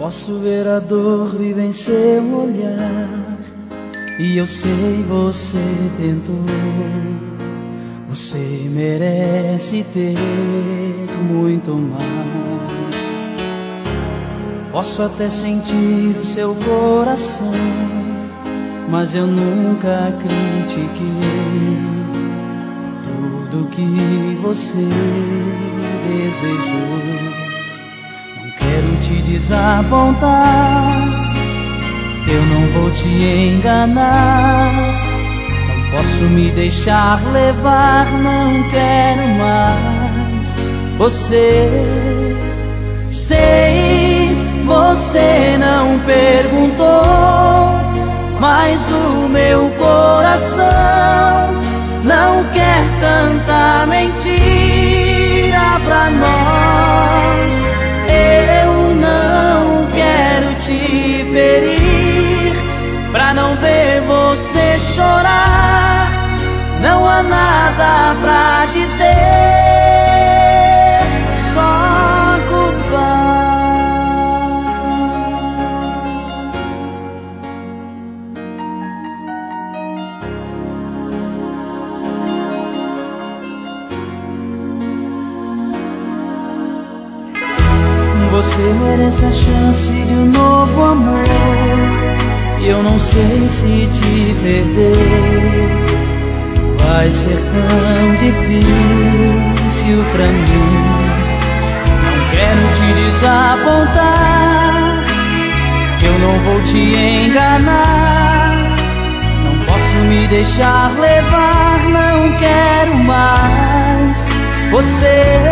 Posso ver a dor viva em seu olhar, e eu sei você tentou. Você merece ter muito mais. Posso até sentir o seu coração, mas eu nunca critiquei tudo que você desejou. Não quero te desapontar, eu não vou te enganar. Não posso me deixar levar, não quero mais você. Sei, você não perguntou, mas o meu coração não quer tanta mentira pra nós. Eu não quero te ferir, pra não ver você chorar. Não há nada pra dizer, só goodbye. Você merece a chance de um novo amor, e eu não sei se te perder vai ser tão difícil pra mim. Não quero te desapontar, eu não vou te enganar. Não posso me deixar levar, não quero mais você.